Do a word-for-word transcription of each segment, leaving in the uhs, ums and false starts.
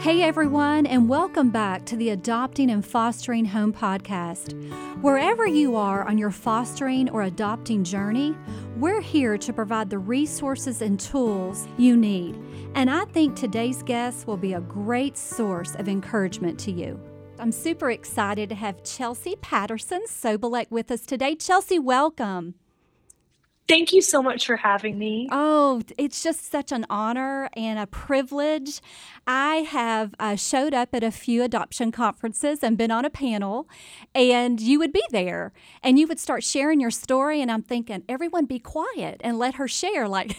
Hey everyone, and welcome back to the Adopting and Fostering Home podcast. Wherever you are on your fostering or adopting journey, we're here to provide the resources and tools you need. And I think today's guest will be a great source of encouragement to you. I'm super excited to have Chelsea Patterson Sobolek with us today. Chelsea, welcome. Thank you so much for having me. Oh, it's just such an honor and a privilege. I have uh, showed up at a few adoption conferences and been on a panel, and you would be there, and you would start sharing your story, and I'm thinking, everyone be quiet and let her share. Like,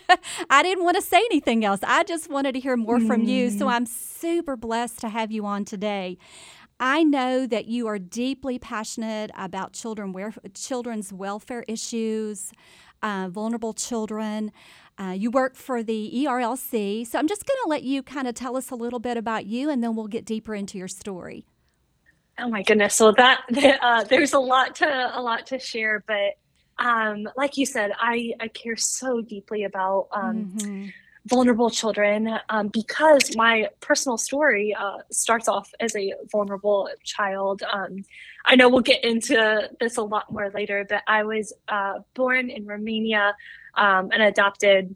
I didn't want to say anything else. I just wanted to hear more mm. from you, so I'm super blessed to have you on today. I know that you are deeply passionate about children, children's welfare issues, uh, vulnerable children. Uh, you work for the E R L C. So I'm just going to let you kind of tell us a little bit about you, and then we'll get deeper into your story. Oh my goodness! So that uh, there's a lot to a lot to share, but um, like you said, I I care so deeply about um, mm-hmm. vulnerable children um, because my personal story uh, starts off as a vulnerable child. Um, I know we'll get into this a lot more later, but I was uh, born in Romania um, and adopted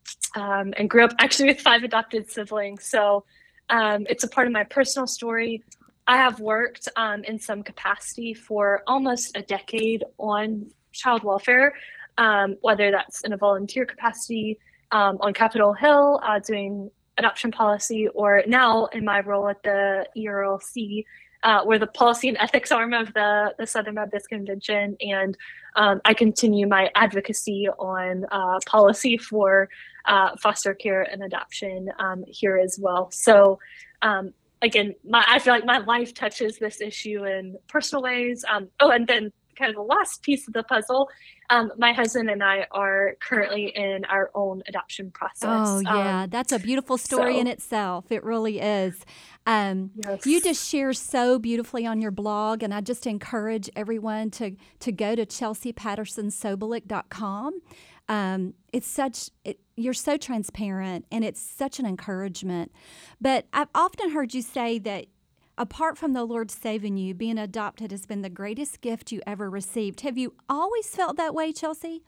um, and grew up actually with five adopted siblings. So um, it's a part of my personal story. I have worked um, in some capacity for almost a decade on child welfare, um, whether that's in a volunteer capacity, Um, on Capitol Hill, uh, doing adoption policy, or now in my role at the E R L C, uh, we're the policy and ethics arm of the, the Southern Baptist Convention, and um, I continue my advocacy on uh, policy for uh, foster care and adoption um, here as well. So um, again, my, I feel like my life touches this issue in personal ways. Um, oh, and then kind of the last piece of the puzzle, um, my husband and I are currently in our own adoption process. Oh, yeah. Um, That's a beautiful story so, in itself. It really is. Um, yes. You just share so beautifully on your blog, and I just encourage everyone to, to go to chelsea patterson sobolek dot com. Um, it's such, it, you're so transparent, and it's such an encouragement. But I've often heard you say that apart from the Lord saving you, being adopted has been the greatest gift you ever received. Have you always felt that way, Chelsea?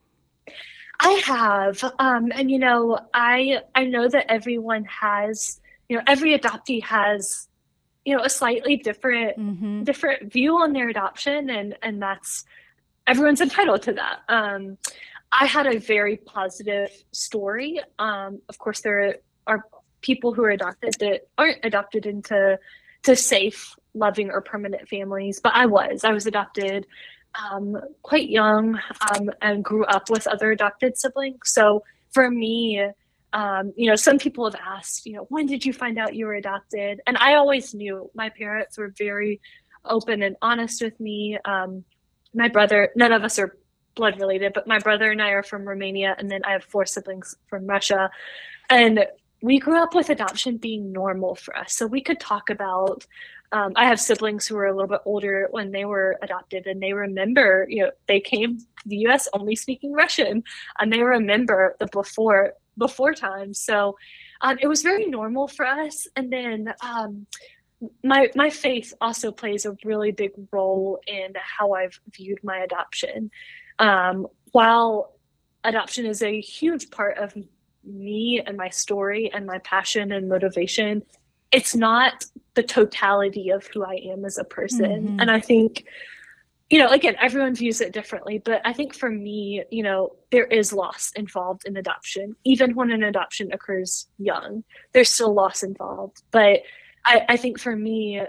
I have. Um, and, you know, I I know that everyone has, you know, every adoptee has, you know, a slightly different mm-hmm. different view on their adoption. And, and that's, everyone's entitled to that. Um, I had a very positive story. Um, of course, there are people who are adopted that aren't adopted into to safe, loving, or permanent families. But I was. I was adopted um, quite young um, and grew up with other adopted siblings. So for me, um, you know, some people have asked, you know, when did you find out you were adopted? And I always knew. My parents were very open and honest with me. Um, my brother, none of us are blood related, but my brother and I are from Romania, and then I have four siblings from Russia. And we grew up with adoption being normal for us. So we could talk about, um, I have siblings who were a little bit older when they were adopted, and they remember, you know, they came to the U S only speaking Russian, and they remember the before, before times. So um, it was very normal for us. And then um, my, my faith also plays a really big role in how I've viewed my adoption. Um, while adoption is a huge part of me and my story and my passion and motivation, it's not the totality of who I am as a person. Mm-hmm. And I think, you know, again, everyone views it differently, but I think for me, you know, there is loss involved in adoption. Even when an adoption occurs young, there's still loss involved. But I, I think for me,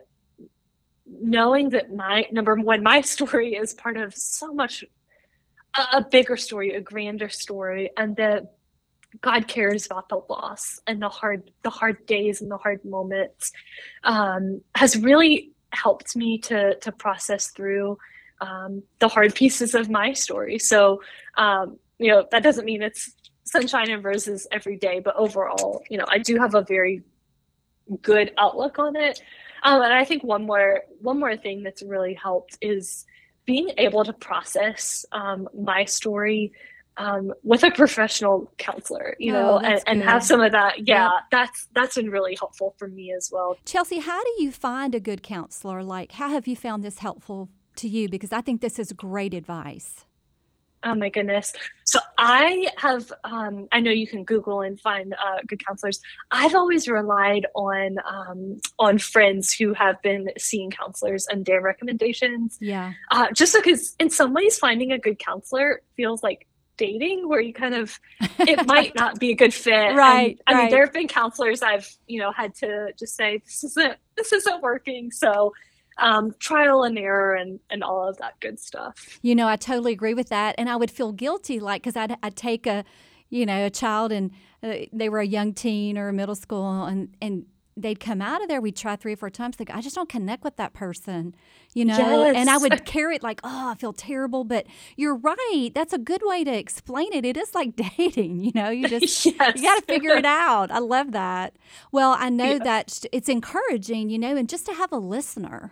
knowing that my, number one, my story is part of so much, a, a bigger story, a grander story, and that God cares about the loss and the hard, the hard days and the hard moments, um, has really helped me to to process through um, the hard pieces of my story. So, um, you know, that doesn't mean it's sunshine and roses every day, but overall, you know, I do have a very good outlook on it. Um, and I think one more one more thing that's really helped is being able to process um, my story um, with a professional counselor, you Oh, know, and, that's and have good. some of that. Yeah, Yep. that's that's been really helpful for me as well. Chelsea, how do you find a good counselor? Like, how have you found this helpful to you? Because I think this is great advice. Oh my goodness. So I have, um, I know you can Google and find uh, good counselors. I've always relied on um, on friends who have been seeing counselors and their recommendations. Yeah. Uh, just because in some ways finding a good counselor feels like dating, where you kind of, it might not be a good fit. Right, And I mean, right. there have been counselors I've, you know, had to just say, this isn't, this isn't working. So um, trial and error and, and all of that good stuff. You know, I totally agree with that. And I would feel guilty, like, because I'd, I'd take a, you know, a child and uh, they were a young teen or a middle school and, and they'd come out of there. We'd try three or four times. They go, I just don't connect with that person, you know? Yes. And I would carry it like, oh, I feel terrible. But you're right. That's a good way to explain it. It is like dating, you know? You just, Yes. you got to figure it out. I love that. Well, I know Yes. that it's encouraging, you know, and just to have a listener.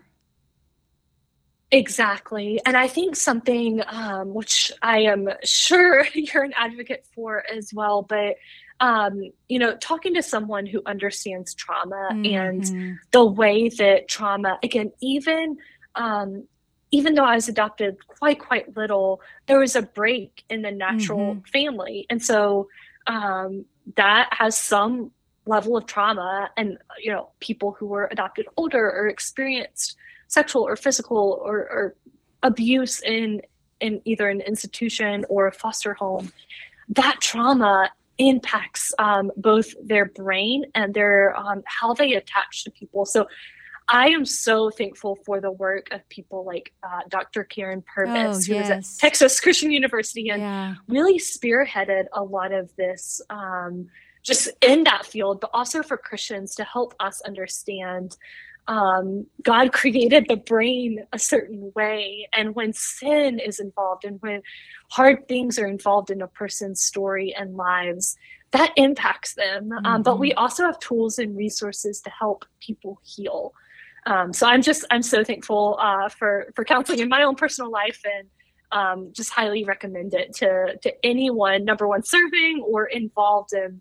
Exactly. And I think something um, which I am sure you're an advocate for as well, but um, you know, talking to someone who understands trauma and Mm-hmm. the way that trauma, again, even um, even though I was adopted quite, quite little, there was a break in the natural Mm-hmm. family. And so um, that has some level of trauma. And, you know, people who were adopted older or experienced sexual or physical or, or abuse in in either an institution or a foster home, that trauma impacts um, both their brain and their um, how they attach to people. So I am so thankful for the work of people like uh, Doctor Karen Purvis, Oh, who is at yes. Texas Christian University and Yeah. really spearheaded a lot of this um, just in that field, but also for Christians to help us understand um, God created the brain a certain way. And when sin is involved and when hard things are involved in a person's story and lives, that impacts them. Mm-hmm. Um, but we also have tools and resources to help people heal. Um, so I'm just, I'm so thankful uh, for, for counseling in my own personal life and um, just highly recommend it to, to anyone, number one, serving or involved in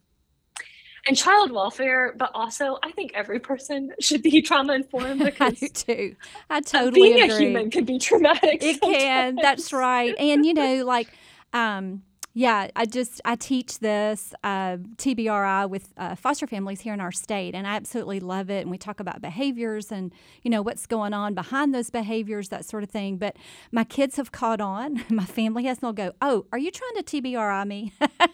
and child welfare, but also I think every person should be trauma informed because I do too. I totally being agree. a human can be traumatic. It sometimes. can. That's right. And you know, like, um, yeah, I just I teach this uh, T B R I with uh, foster families here in our state, and I absolutely love it. And we talk about behaviors and you know what's going on behind those behaviors, that sort of thing. But my kids have caught on. My family has, and they'll go, "Oh, are you trying to T B R I me?"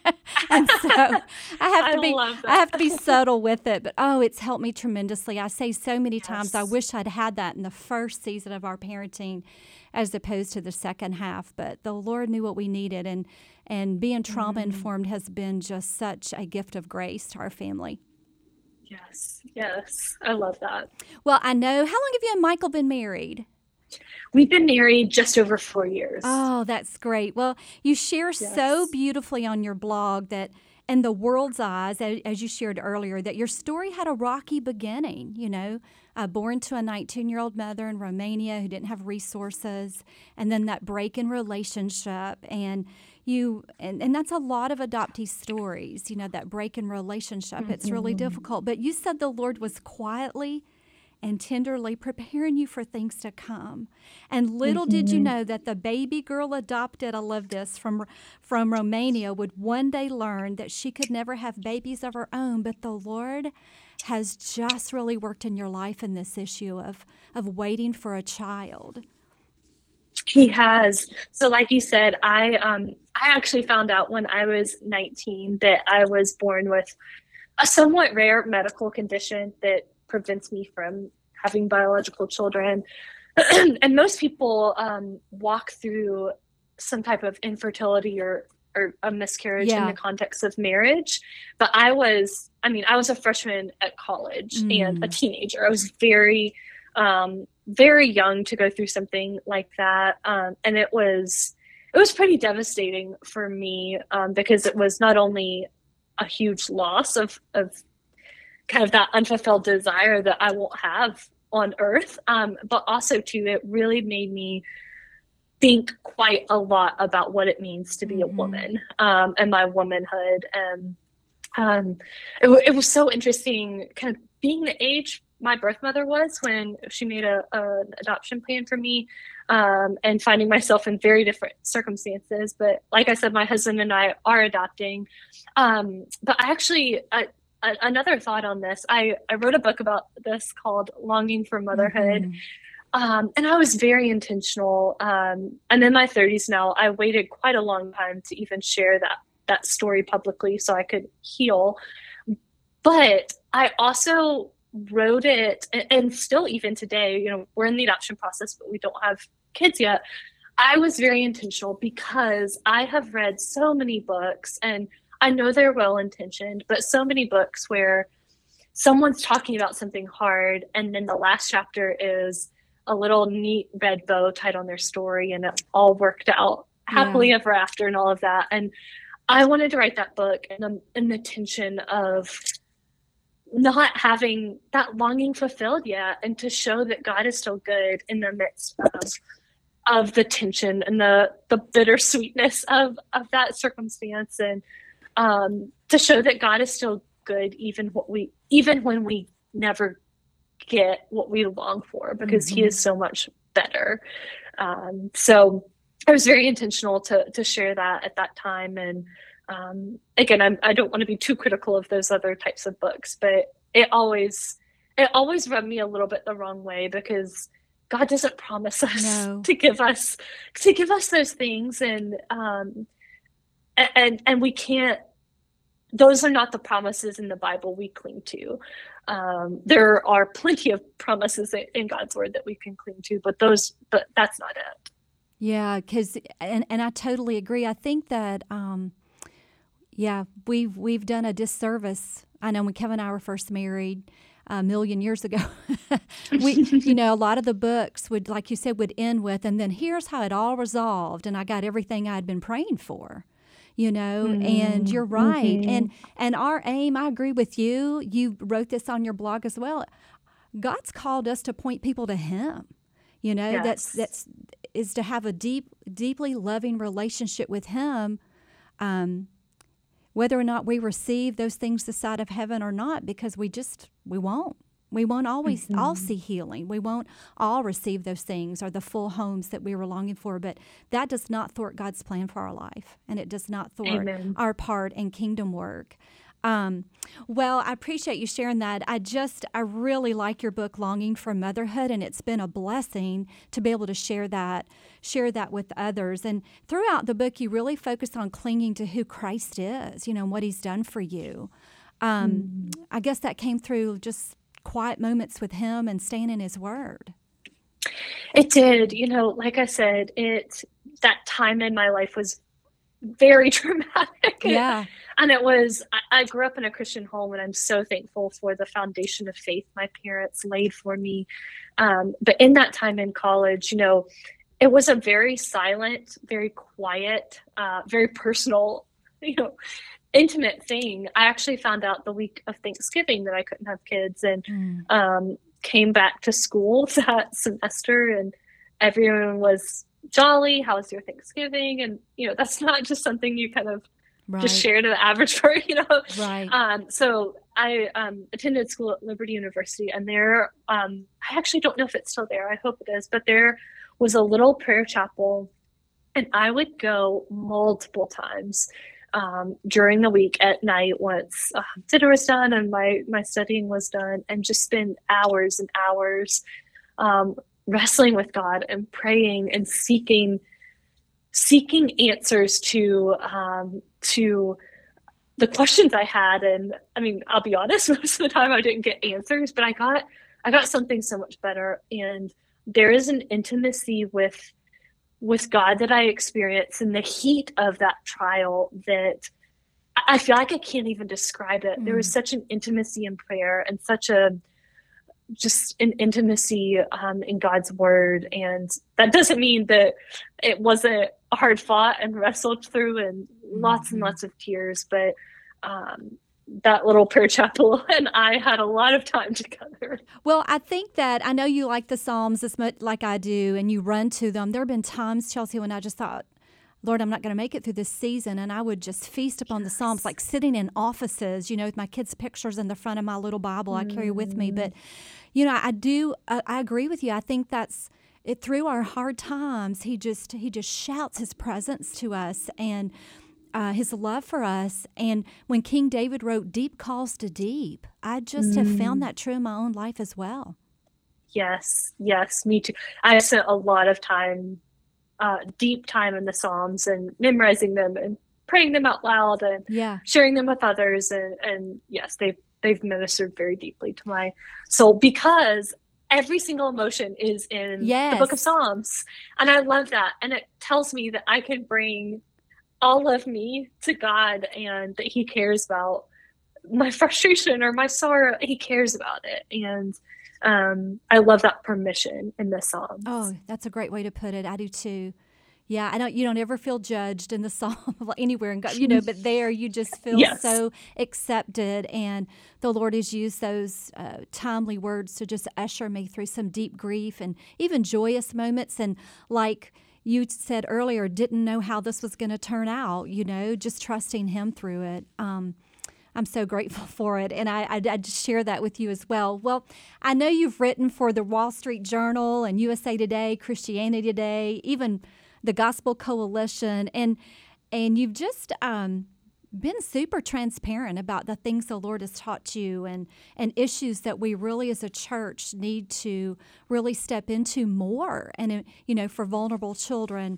And so I have to I be love that. I have to be subtle with it. But oh, it's helped me tremendously. I say so many times, I Yes. wish I'd had that in the first season of our parenting, as opposed to the second half. But the Lord knew what we needed, and and being trauma informed has been just such a gift of grace to our family. Yes, yes, I love that. Well, I know. How long have you and Michael been married? We've been married just over four years. Oh, that's great. Well, you share so Yes. beautifully on your blog that in the world's eyes, a- as you shared earlier, that your story had a rocky beginning, you know, uh, born to a nineteen-year-old mother in Romania who didn't have resources, and then that break in relationship. And you, and, and that's a lot of adoptee stories, you know, that break in relationship. It's really difficult. But you said the Lord was quietly and tenderly preparing you for things to come. And little did you know that the baby girl adopted, I love this, from from Romania would one day learn that she could never have babies of her own, but the Lord has just really worked in your life in this issue of of waiting for a child. He has. So like you said, I um I actually found out when I was nineteen that I was born with a somewhat rare medical condition that prevents me from having biological children. And most people um, walk through some type of infertility or, or a miscarriage in Yeah. the context of marriage. But I was, I mean, I was a freshman at college and a Mm. teenager. I was very, um, very young to go through something like that. Um, and it was, it was pretty devastating for me um, because it was not only a huge loss of, of kind of that unfulfilled desire that I won't have on earth. Um, but also too, it really made me think quite a lot about what it means to be Mm-hmm. a woman, um, and my womanhood. And um, it, w- it was so interesting kind of being the age my birth mother was when she made a, a an adoption plan for me, um, and finding myself in very different circumstances. But like I said, my husband and I are adopting. Um, but I actually, I, a- another thought on this, I, I wrote a book about this called Longing for Motherhood. Mm-hmm. Um, and I was very intentional. Um, I'm in my thirties now. I waited quite a long time to even share that that story publicly so I could heal. But I also wrote it, and, and still even today, you know, we're in the adoption process, but we don't have kids yet. I was very intentional because I have read so many books, and I know they're well intentioned, but so many books where someone's talking about something hard, and then the last chapter is a little neat red bow tied on their story, and it all worked out happily Yeah. ever after and all of that. And I wanted to write that book in, the in the tension of not having that longing fulfilled yet, and to show that God is still good in the midst of of the tension and the the bittersweetness of of that circumstance, and um, to show that God is still good even what we even when we never get what we long for, because Mm-hmm. He is so much better. Um, so I was very intentional to to share that at that time. And um, again, I'm, I don't want to be too critical of those other types of books, but it always it always rubbed me a little bit the wrong way, because God doesn't promise us No. to give us to give us those things, and um, and and we can't. Those are not the promises in the Bible we cling to. Um, there are plenty of promises in God's word that we can cling to, but those, but that's not it. Yeah, because and and I totally agree. I think that um, yeah, we've we've done a disservice. I know when Kevin and I were first married a million years ago, we you know a lot of the books would, like you said, would end with, and then here's how it all resolved, and I got everything I'd been praying for. You know, mm-hmm. and you're right. Mm-hmm. And and our aim, I agree with you. You wrote this on your blog as well. God's called us to point people to Him. You know, yes. that's that's is to have a deep, deeply loving relationship with Him, um, whether or not we receive those things this side of heaven or not, because we just we won't. We won't always mm-hmm. all see healing. We won't all receive those things or the full homes that we were longing for. But that does not thwart God's plan for our life, and it does not thwart Amen. Our part in kingdom work. Um, well, I appreciate you sharing that. I just, I really like your book, Longing for Motherhood, and it's been a blessing to be able to share that, share that with others. And throughout the book, you really focus on clinging to who Christ is, you know, and what He's done for you. Um, mm-hmm. I guess that came through just quiet moments with Him and staying in His Word. It did. You know, like I said, it, that time in my life was very traumatic. Yeah. And it was, I, I grew up in a Christian home, and I'm so thankful for the foundation of faith my parents laid for me. Um, but in that time in college, you know, it was a very silent, very quiet, uh, very personal, you know, intimate thing. I actually found out the week of Thanksgiving that I couldn't have kids, and mm. um, came back to school that semester, and everyone was jolly. How was your Thanksgiving? And, you know, that's not just something you kind of right. just share to the average person, you know? Right. Um, so I um, attended school at Liberty University, and there, um, I actually don't know if it's still there. I hope it is, but there was a little prayer chapel, and I would go multiple times um, during the week at night once uh, dinner was done and my, my studying was done, and just spend hours and hours um, wrestling with God and praying and seeking, seeking answers to, um, to the questions I had. And I mean, I'll be honest, most of the time I didn't get answers, but I got, I got something so much better. And there is an intimacy with, with God that I experienced in the heat of that trial that I feel like I can't even describe it. Mm. There was such an intimacy in prayer, and such a, just an intimacy um, in God's word. And that doesn't mean that it wasn't hard fought and wrestled through and mm-hmm. lots and lots of tears, but um, that little prayer chapel and I had a lot of time together. Well, I think that I know you like the Psalms as much like I do, and you run to them. There have been times, Chelsea, when I just thought, Lord, I'm not going to make it through this season. And I would just feast upon yes. the Psalms, like sitting in offices, you know, with my kids' pictures in the front of my little Bible I carry with me. But, you know, I do, I, I agree with you. I think that's it. Through our hard times, he just, he just shouts his presence to us and uh, his love for us. And when King David wrote deep calls to deep, I just mm. have found that true in my own life as well. Yes, yes, me too. I spent a lot of time Uh, deep time in the Psalms and memorizing them and praying them out loud and yeah. sharing them with others. And, and yes, they've, they've ministered very deeply to my soul because every single emotion is in yes. the book of Psalms. And I love that. And it tells me that I can bring all of me to God and that he cares about my frustration or my sorrow. He cares about it. And Um, I love that permission in the Psalms. Oh, that's a great way to put it. I do too. Yeah, I don't. You don't ever feel judged in the Psalm anywhere, and you know, but there you just feel yes. so accepted, and the Lord has used those uh, timely words to just usher me through some deep grief and even joyous moments, and like you said earlier, didn't know how this was going to turn out. You know, just trusting Him through it. Um, I'm so grateful for it, and I, I, I just share that with you as well. Well, I know you've written for the Wall Street Journal and U S A Today, Christianity Today, even the Gospel Coalition, and and you've just um, been super transparent about the things the Lord has taught you and, and issues that we really as a church need to really step into more, and you know, for vulnerable children.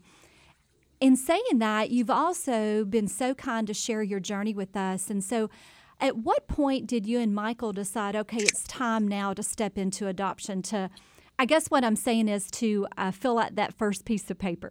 In saying that, you've also been so kind to share your journey with us. And so at what point did you and Michael decide, okay, it's time now to step into adoption, to, I guess what I'm saying is to uh, fill out that first piece of paper?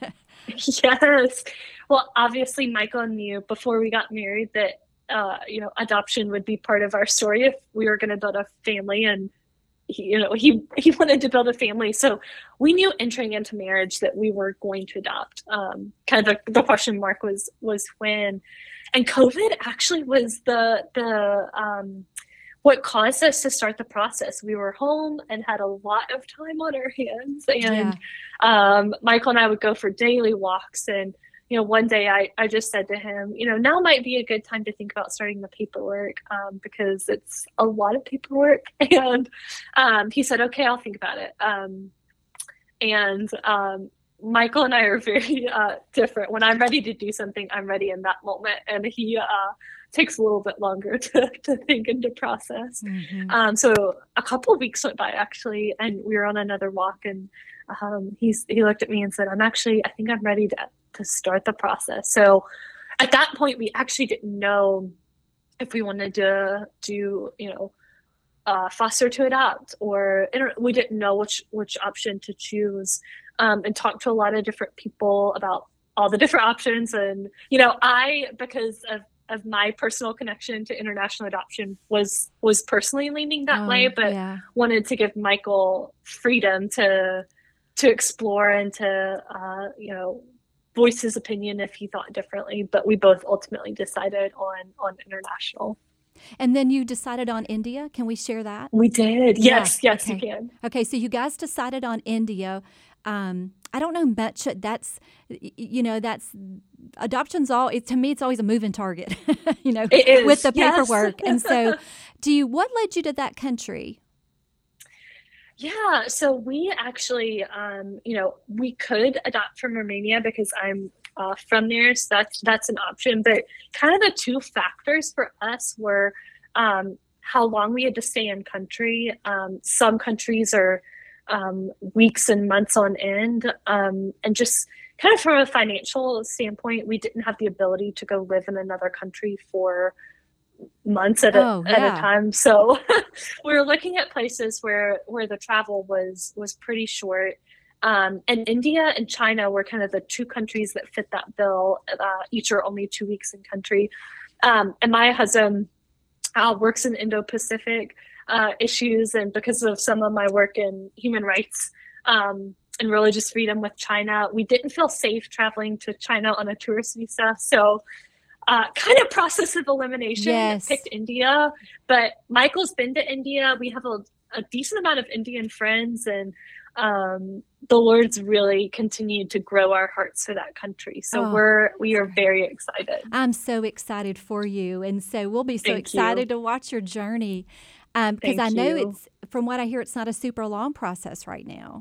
Yes. Well, obviously, Michael knew before we got married that, uh, you know, adoption would be part of our story if we were going to build a family. And He, you know, he, he wanted to build a family. So we knew entering into marriage that we were going to adopt. Um, kind of the, the question mark was, was when, and COVID actually was the, the, um, what caused us to start the process. We were home and had a lot of time on our hands, and, yeah. um, Michael and I would go for daily walks. And, you know, one day I, I just said to him, you know, now might be a good time to think about starting the paperwork, um, because it's a lot of paperwork. And um, he said, okay, I'll think about it. Um, and um, Michael and I are very uh, different. When I'm ready to do something, I'm ready in that moment. And he uh, takes a little bit longer to, to think and to process. Mm-hmm. Um, so a couple of weeks went by, actually, and we were on another walk. And um, he's, he looked at me and said, I'm actually, I think I'm ready to to start the process. So at that point, we actually didn't know if we wanted to do, you know, uh, foster to adopt, or we didn't know which, which option to choose, um, and talked to a lot of different people about all the different options. And, you know, I, because of, of my personal connection to international adoption, was, was personally leaning that oh, way, but yeah. wanted to give Michael freedom to, to explore and to, uh, you know, voice his opinion if he thought differently. But we both ultimately decided on on international. And then you decided on India. Can we share that? We did. Yes, yeah. yes, okay. you can. Okay, so you guys decided on India. Um, I don't know much. That's, you know, that's adoption's all. It, to me, it's always a moving target. you know, it is. with the paperwork. Yes. And so, do you? What led you to that country? Yeah, so we actually, um, you know, we could adopt from Romania because I'm uh, from there, so that's that's an option. But kind of the two factors for us were um, how long we had to stay in country. Um, some countries are um, weeks and months on end, um, and just kind of from a financial standpoint, we didn't have the ability to go live in another country for months at a, oh, yeah. at a time. So we were looking at places where, where the travel was, was pretty short. Um, and India and China were kind of the two countries that fit that bill. Uh, each are only two weeks in country. Um, and my husband uh, works in Indo-Pacific uh, issues. And because of some of my work in human rights um, and religious freedom with China, we didn't feel safe traveling to China on a tourist visa. So uh, kind of process of elimination, yes. picked India. But Michael's been to India. We have a, a decent amount of Indian friends, and um, the Lord's really continued to grow our hearts for that country. So oh, we're we are very excited. I'm so excited for you, and so we'll be so Thank excited you. to watch your journey. Um, because Thank I know you. it's, from what I hear, it's not a super long process right now.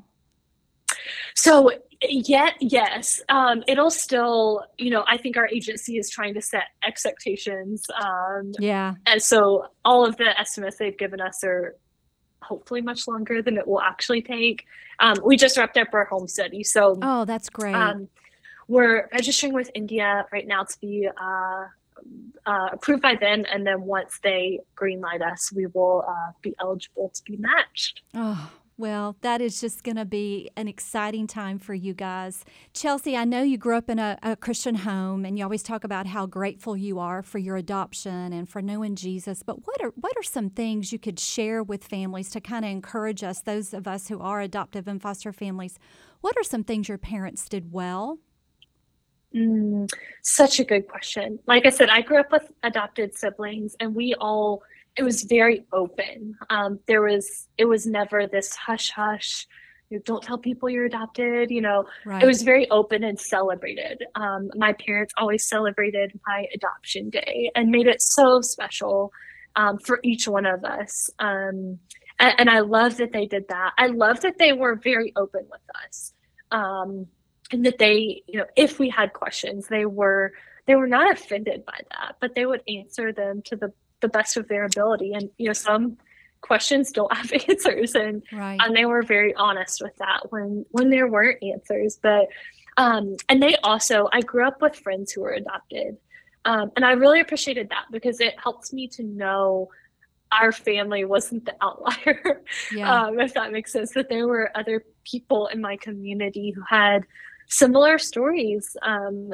So yet, yes, um, it'll still, you know, I think our agency is trying to set expectations. Um, yeah. And so all of the estimates they've given us are hopefully much longer than it will actually take. Um, we just wrapped up our home study. So oh, that's great. Um, we're registering with India right now to be uh, uh, approved by them. And then once they green light us, we will uh, be eligible to be matched. Oh, well, that is just going to be an exciting time for you guys. Chelsea, I know you grew up in a, a Christian home, and you always talk about how grateful you are for your adoption and for knowing Jesus. But what are what are some things you could share with families to kind of encourage us, those of us who are adoptive and foster families? What are some things your parents did well? Mm, such a good question. Like I said, I grew up with adopted siblings, and we all, it was very open. Um, there was, it was never this hush hush, you don't tell people you're adopted, you know, right. It was very open and celebrated. Um, my parents always celebrated my adoption day and made it so special um, for each one of us. Um, and, and I love that they did that. I love that they were very open with us. Um, and that they, you know, if we had questions, they were, they were not offended by that, but they would answer them to the, the best of their ability. And, you know, some questions don't have answers, and, right. and they were very honest with that when, when there weren't answers. But, um, and they also, I grew up with friends who were adopted. Um, and I really appreciated that because it helps me to know our family wasn't the outlier, yeah. um, if that makes sense, that there were other people in my community who had similar stories um,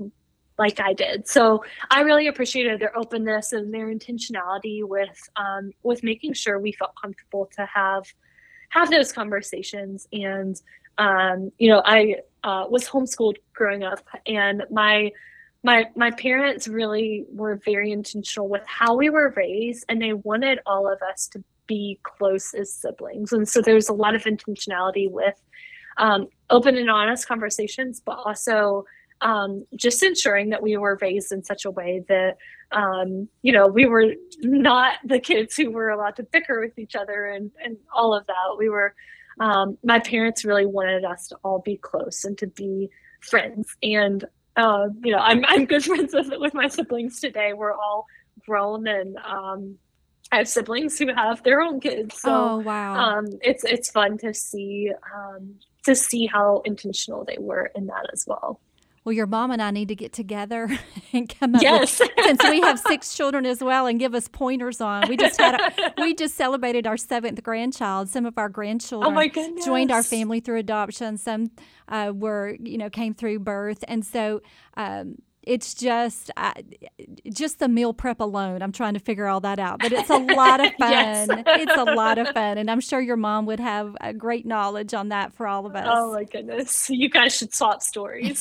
like I did. So I really appreciated their openness and their intentionality with um, with making sure we felt comfortable to have have those conversations. And, um, you know, I uh, was homeschooled growing up, and my My my parents really were very intentional with how we were raised, and they wanted all of us to be close as siblings. And so there's a lot of intentionality with um, open and honest conversations, but also um, just ensuring that we were raised in such a way that, um, you know, we were not the kids who were allowed to bicker with each other and, and all of that. We were, um, my parents really wanted us to all be close and to be friends. And Uh, you know, I'm I'm good friends with with my siblings today. We're all grown, and um, I have siblings who have their own kids. So oh, wow. um, it's it's fun to see um, to see how intentional they were in that as well. Well, your mom and I need to get together and come up yes. with, since we have six children as well, and give us pointers on. We just had a, we just celebrated our seventh grandchild. Some of our grandchildren oh my goodness. joined our family through adoption. Some uh, were, you know, came through birth, and so um, it's just uh, just the meal prep alone. I'm trying to figure all that out, but it's a lot of fun. yes. It's a lot of fun, and I'm sure your mom would have a great knowledge on that for all of us. Oh my goodness. You guys should swap stories.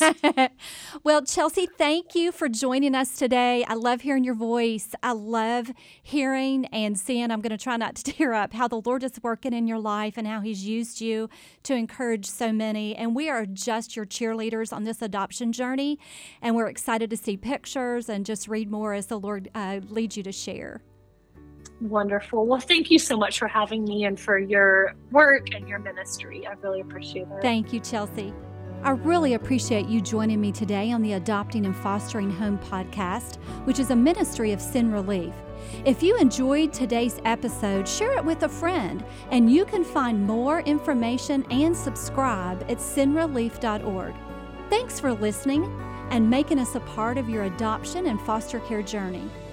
Well, Chelsea, thank you for joining us today. I love hearing your voice. I love hearing and seeing, I'm going to try not to tear up, how the Lord is working in your life and how he's used you to encourage so many. And we are just your cheerleaders on this adoption journey, and we're excited to see pictures and just read more as the Lord uh, leads you to share. Wonderful. Well, thank you so much for having me and for your work and your ministry. I really appreciate it. Thank you, Chelsea. I really appreciate you joining me today on the Adopting and Fostering Home podcast, which is a ministry of Sin Relief. If you enjoyed today's episode, share it with a friend, and you can find more information and subscribe at sin relief dot org. Thanks for listening and making us a part of your adoption and foster care journey.